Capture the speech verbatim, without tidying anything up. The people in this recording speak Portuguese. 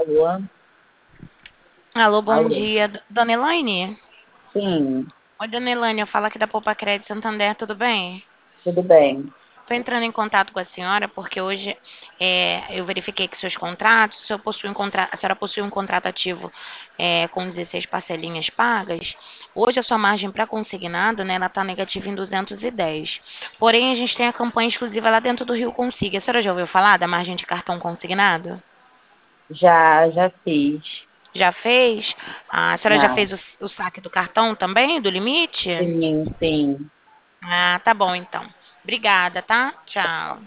Alô? Alô, bom Alô? dia. D- Dona Elaine? Sim, Oi, Dona Elaine, eu falo aqui da Poupa Crédito Santander, tudo bem? tudo bem. Estou entrando em contato com a senhora porque hoje é, eu verifiquei que seus contratos, se eu possuo um contra- a senhora possui um contrato ativo é, com dezesseis parcelinhas pagas. Hoje a sua margem para consignado, né, ela está negativa em duzentos e dez. Porém, a gente tem a campanha exclusiva lá dentro do Rio Consiga. A senhora já ouviu falar da margem de cartão consignado? Já, já fiz. Já fez? A senhora já Já. fez o, o saque do cartão também, do limite? Sim, sim. Ah, tá bom então. Obrigada, tá? Tchau.